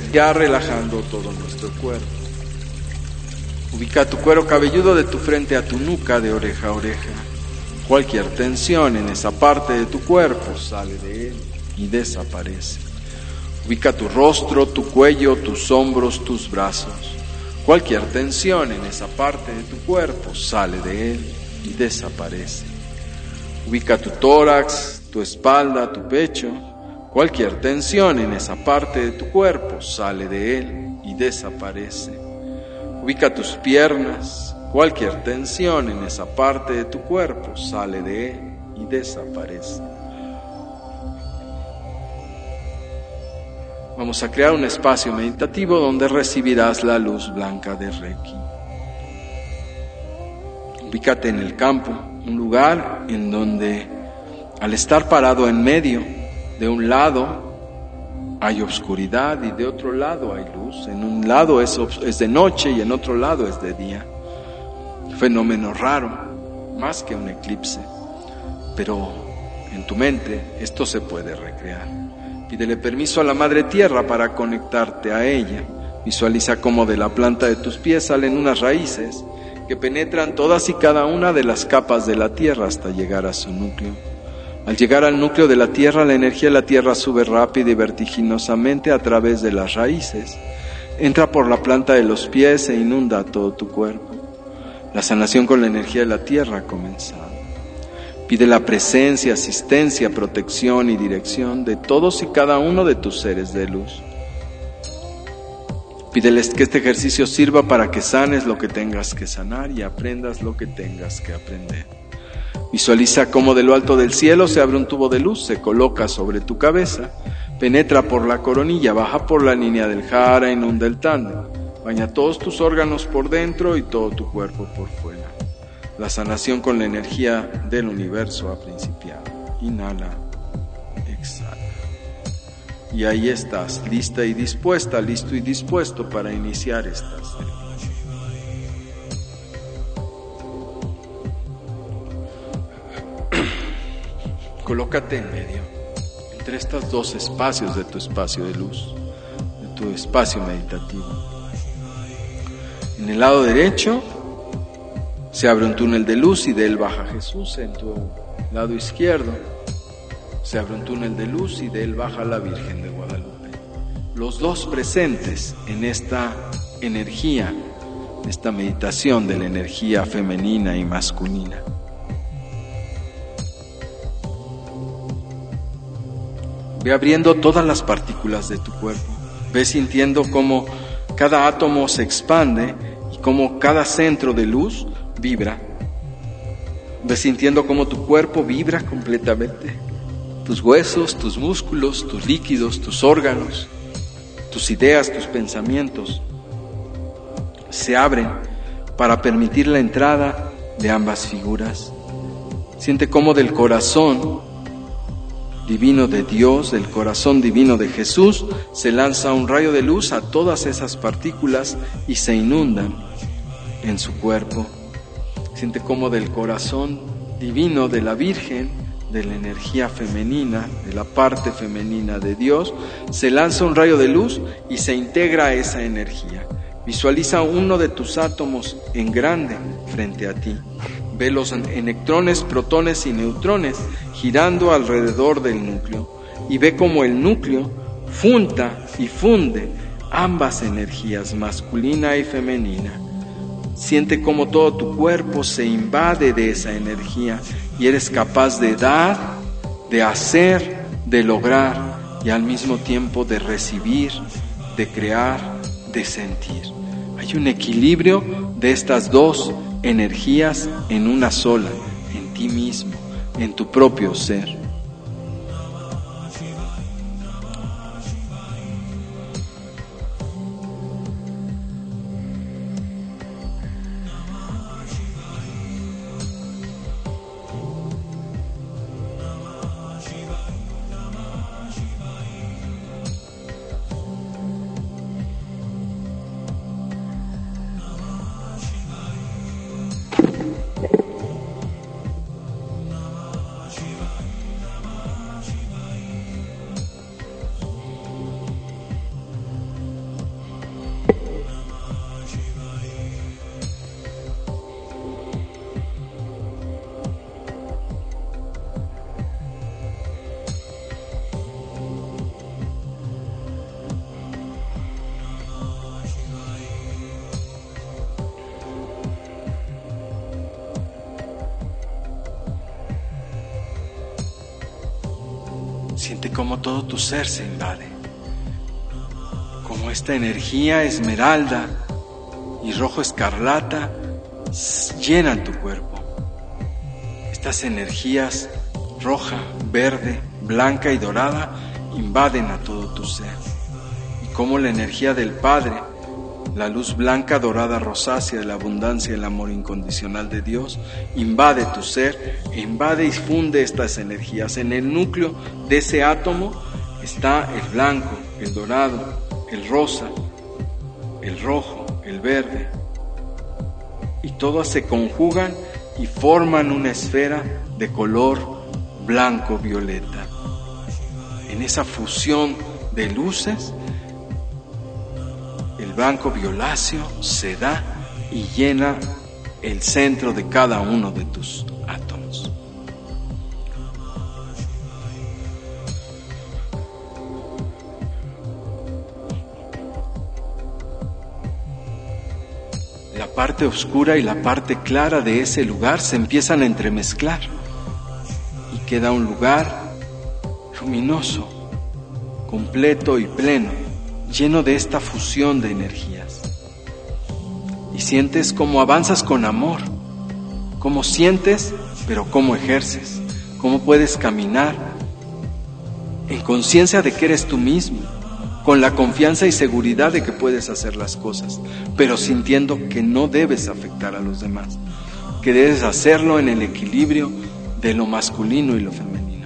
ya relajando todo nuestro cuerpo. Ubica tu cuero cabelludo de tu frente a tu nuca, de oreja a oreja. Cualquier tensión en esa parte de tu cuerpo sale de él y desaparece. Ubica tu rostro, tu cuello, tus hombros, tus brazos. Cualquier tensión en esa parte de tu cuerpo sale de él y desaparece. Ubica tu tórax, tu espalda, tu pecho. Cualquier tensión en esa parte de tu cuerpo sale de él y desaparece. Ubica tus piernas. Cualquier tensión en esa parte de tu cuerpo sale de él y desaparece. Vamos a crear un espacio meditativo donde recibirás la luz blanca de Reiki. Ubícate en el campo, un lugar en donde al estar parado en medio, de un lado hay oscuridad y de otro lado hay luz. En un lado es de noche y en otro lado es de día. Fenómeno raro, más que un eclipse, pero en tu mente esto se puede recrear. Pídele permiso a la Madre Tierra para conectarte a ella. Visualiza cómo de la planta de tus pies salen unas raíces que penetran todas y cada una de las capas de la Tierra hasta llegar a su núcleo. Al llegar al núcleo de la Tierra, la energía de la Tierra sube rápida y vertiginosamente a través de las raíces. Entra por la planta de los pies e inunda todo tu cuerpo. La sanación con la energía de la Tierra ha comenzado. Pide la presencia, asistencia, protección y dirección de todos y cada uno de tus seres de luz. Pídeles que este ejercicio sirva para que sanes lo que tengas que sanar y aprendas lo que tengas que aprender. Visualiza cómo de lo alto del cielo se abre un tubo de luz, se coloca sobre tu cabeza, penetra por la coronilla, baja por la línea del jara, inunda el tándem, baña todos tus órganos por dentro y todo tu cuerpo por fuera. La sanación con la energía del universo ha principiado. Inhala, exhala. Y ahí estás, lista y dispuesta, listo y dispuesto para iniciar esta ceremonia. Colócate en medio, entre estos dos espacios de tu espacio de luz, de tu espacio meditativo. En el lado derecho se abre un túnel de luz y de él baja Jesús. En tu lado izquierdo se abre un túnel de luz y de él baja la Virgen de Guadalupe. Los dos presentes en esta energía, esta meditación de la energía femenina y masculina. Ve abriendo todas las partículas de tu cuerpo. Ve sintiendo cómo cada átomo se expande y cómo cada centro de luz vibra. Ve sintiendo cómo tu cuerpo vibra completamente. Tus huesos, tus músculos, tus líquidos, tus órganos, tus ideas, tus pensamientos se abren para permitir la entrada de ambas figuras. Siente cómo del corazón divino de Dios, del corazón divino de Jesús, se lanza un rayo de luz a todas esas partículas y se inundan en su cuerpo. Siente cómo del corazón divino de la Virgen, de la energía femenina, de la parte femenina de Dios, se lanza un rayo de luz y se integra a esa energía. Visualiza uno de tus átomos en grande frente a ti. Ve los electrones, protones y neutrones girando alrededor del núcleo y ve cómo el núcleo junta y funde ambas energías, masculina y femenina. Siente cómo todo tu cuerpo se invade de esa energía y eres capaz de dar, de hacer, de lograr y al mismo tiempo de recibir, de crear, de sentir. Hay un equilibrio de estas dos energías en una sola, en ti mismo, en tu propio ser. Siente cómo todo tu ser se invade, como esta energía esmeralda y rojo escarlata llenan tu cuerpo. Estas energías roja, verde, blanca y dorada invaden a todo tu ser. Y como la energía del Padre, la luz blanca, dorada, rosácea de la abundancia y el amor incondicional de Dios, invade tu ser, invade y funde estas energías. En el núcleo de ese átomo está el blanco, el dorado, el rosa, el rojo, el verde. Y todas se conjugan y forman una esfera de color blanco-violeta. En esa fusión de luces, el blanco violáceo se da y llena el centro de cada uno de tus átomos. La parte oscura y la parte clara de ese lugar se empiezan a entremezclar y queda un lugar luminoso, completo y pleno, lleno de esta fusión de energías. Y sientes cómo avanzas con amor, cómo sientes, pero cómo ejerces, cómo puedes caminar en conciencia de que eres tú mismo, con la confianza y seguridad de que puedes hacer las cosas, pero sintiendo que no debes afectar a los demás, que debes hacerlo en el equilibrio de lo masculino y lo femenino.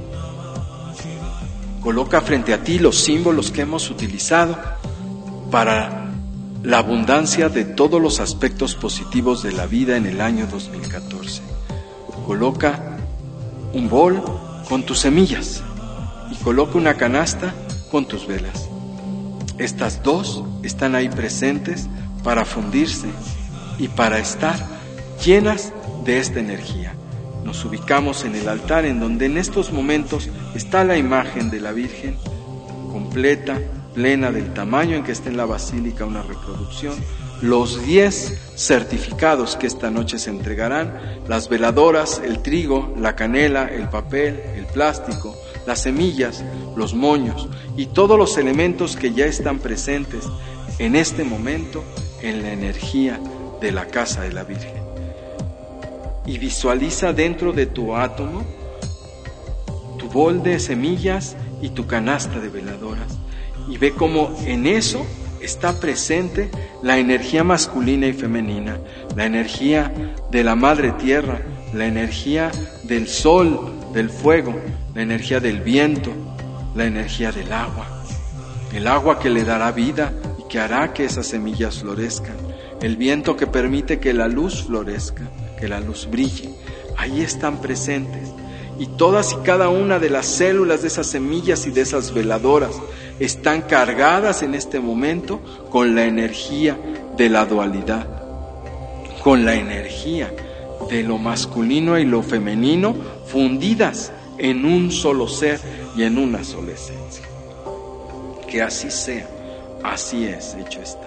Coloca frente a ti los símbolos que hemos utilizado para la abundancia de todos los aspectos positivos de la vida en el año 2014. Coloca un bol con tus semillas y coloca una canasta con tus velas. Estas dos están ahí presentes para fundirse y para estar llenas de esta energía. Nos ubicamos en el altar en donde en estos momentos está la imagen de la Virgen completa, plena del tamaño en que está en la basílica una reproducción, los 10 certificados que esta noche se entregarán, las veladoras, el trigo, la canela, el papel, el plástico, las semillas, los moños y todos los elementos que ya están presentes en este momento en la energía de la casa de la Virgen. Y visualiza dentro de tu átomo tu bol de semillas y tu canasta de veladoras y ve cómo en eso está presente la energía masculina y femenina, la energía de la madre tierra, la energía del sol, del fuego, la energía del viento, la energía del agua, el agua que le dará vida y que hará que esas semillas florezcan, el viento que permite que la luz florezca, que la luz brille. Ahí están presentes y todas y cada una de las células de esas semillas y de esas veladoras están cargadas en este momento con la energía de la dualidad, con la energía de lo masculino y lo femenino fundidas en un solo ser y en una sola esencia. Que así sea, así es, hecho está.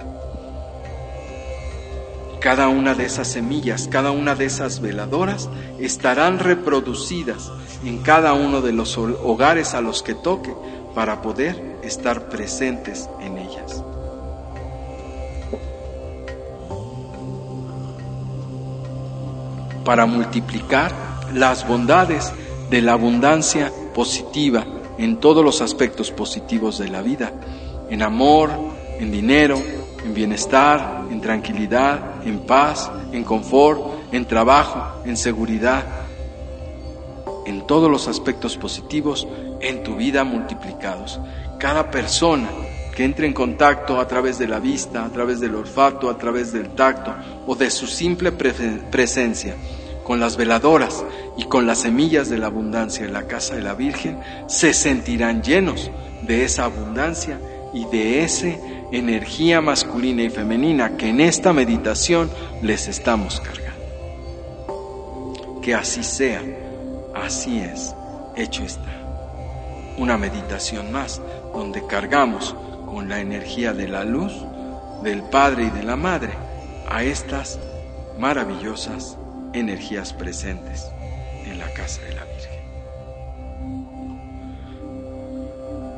Cada una de esas semillas, cada una de esas veladoras estarán reproducidas en cada uno de los hogares a los que toque para poder estar presentes en ellas. Para multiplicar las bondades de la abundancia positiva en todos los aspectos positivos de la vida, en amor, en dinero, en bienestar, en tranquilidad, en paz, en confort, en trabajo, en seguridad, en todos los aspectos positivos en tu vida multiplicados. Cada persona que entre en contacto a través de la vista, a través del olfato, a través del tacto o de su simple presencia con las veladoras y con las semillas de la abundancia en la casa de la Virgen, se sentirán llenos de esa abundancia y de esa energía masculina y femenina que en esta meditación les estamos cargando. Que así sea, así es, hecho está. Una meditación más donde cargamos con la energía de la luz, del Padre y de la Madre a estas maravillosas energías presentes en la casa de la Virgen.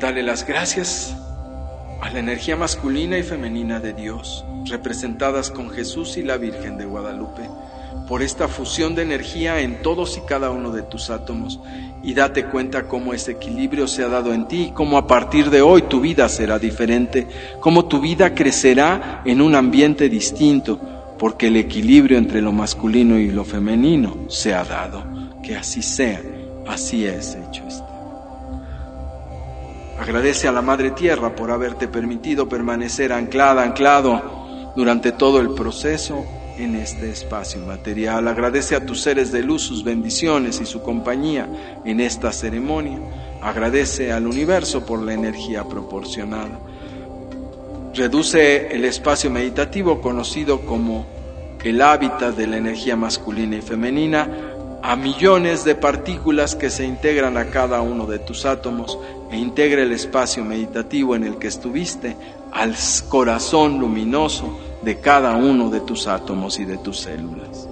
Dale las gracias a la energía masculina y femenina de Dios, representadas con Jesús y la Virgen de Guadalupe, por esta fusión de energía en todos y cada uno de tus átomos, y date cuenta cómo ese equilibrio se ha dado en ti y cómo a partir de hoy tu vida será diferente, cómo tu vida crecerá en un ambiente distinto, porque el equilibrio entre lo masculino y lo femenino se ha dado. Que así sea, así es hecho está. Agradece a la Madre Tierra por haberte permitido permanecer anclado durante todo el proceso en este espacio material. Agradece a tus seres de luz sus bendiciones y su compañía en esta ceremonia. Agradece al universo por la energía proporcionada. Reduce el espacio meditativo conocido como el hábitat de la energía masculina y femenina a millones de partículas que se integran a cada uno de tus átomos, e integra el espacio meditativo en el que estuviste al corazón luminoso de cada uno de tus átomos y de tus células.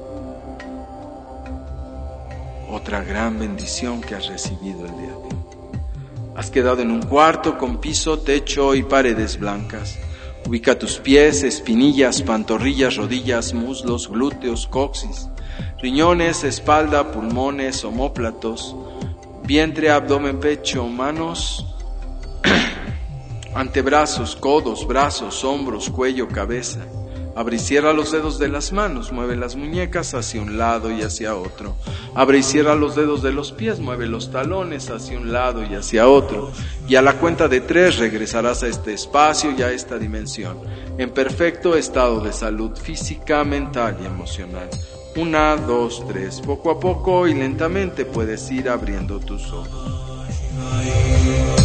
Otra gran bendición que has recibido el día de hoy. Has quedado en un cuarto con piso, techo y paredes blancas. Ubica tus pies, espinillas, pantorrillas, rodillas, muslos, glúteos, coxis, riñones, espalda, pulmones, omóplatos, vientre, abdomen, pecho, manos, antebrazos, codos, brazos, hombros, cuello, cabeza. Abre y cierra los dedos de las manos, mueve las muñecas hacia un lado y hacia otro. Abre y cierra los dedos de los pies, mueve los talones hacia un lado y hacia otro. Y a la cuenta de 3 regresarás a este espacio y a esta dimensión, en perfecto estado de salud física, mental y emocional. 1, 2, 3. Poco a poco y lentamente puedes ir abriendo tus ojos.